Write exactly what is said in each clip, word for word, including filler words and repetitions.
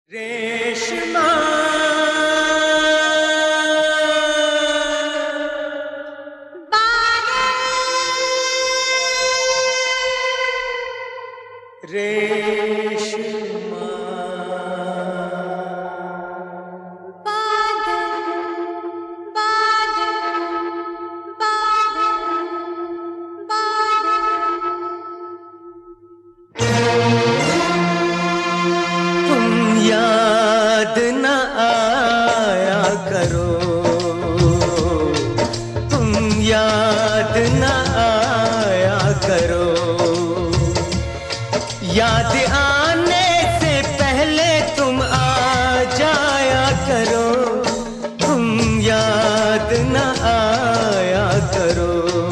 रेशमा रेशमा याद न आया करो, तुम याद न आया करो। याद आने से पहले तुम आ जाया करो, तुम याद न आया करो,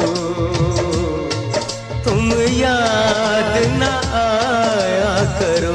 तुम याद न आया करो।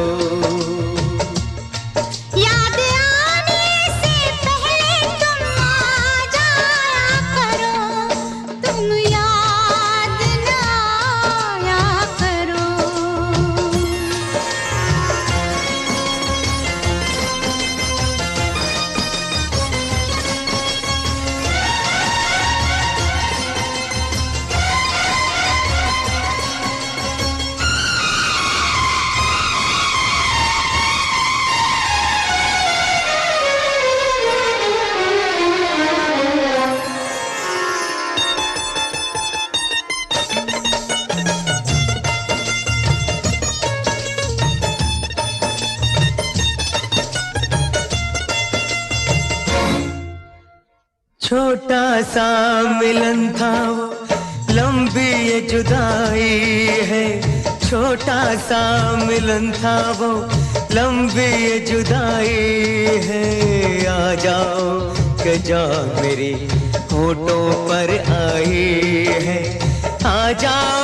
छोटा सा मिलन था वो, लंबी ये जुदाई है। छोटा सा मिलन था वो, लंबी ये जुदाई है। आ जाओ के जा मेरी होठों पर आई है। आ जाओ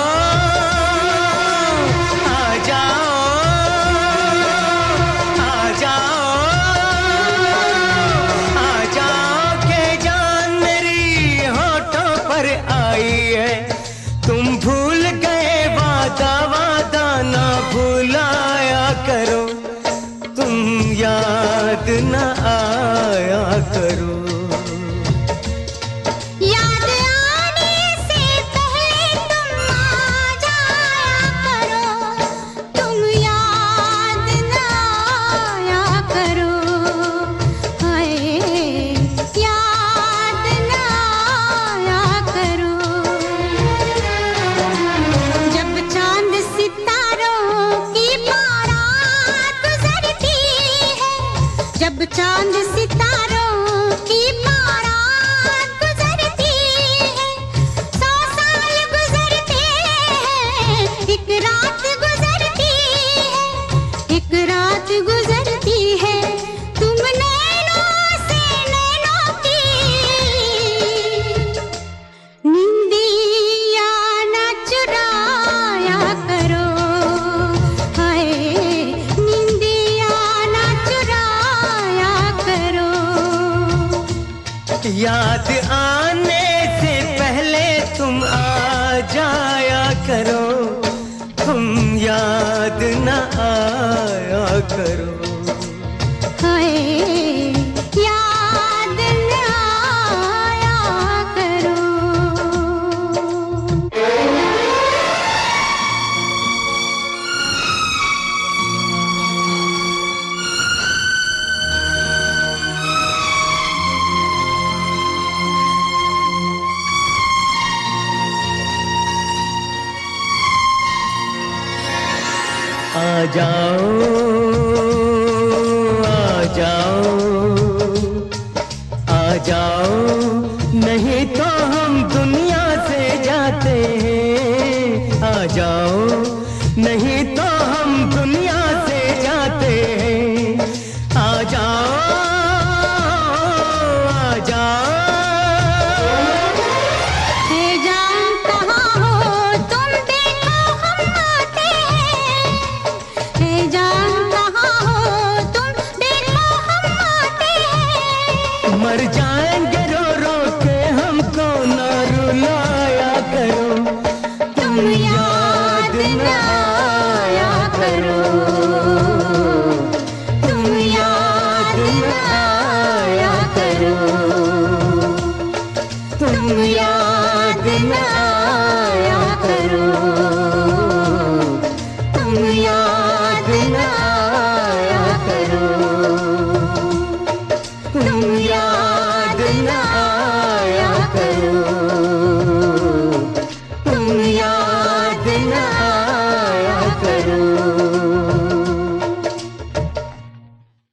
आ जाओ तुम भूल गए वादा, वादा ना भुलाया करो, तुम याद न आया करो। याद आने से पहले तुम आ जाया करो, तुम याद न आया करो। हाय याद न आया करो। जब चांद सितारों की बारात गुजरती है, सौ साल गुजरते हैं, एक रात गुजरती है, एक रात गुजरती है। तुम नैनों से नैनों की निंदिया न चुराया करो। हाय याद आने से पहले तुम आ जाया करो, तुम याद न आया करो। हाय याद न आया करो। आ जाओ आ जाओ आ जाओ, नहीं तो हम दुनिया से जाते हैं। आ जाओ नहीं तो हम दुनिया से जाते हैं। आ जाओ आ जाओ। है जान कहाँ हो तुम, देखो हम आते हैं। है जान दिन आया करो।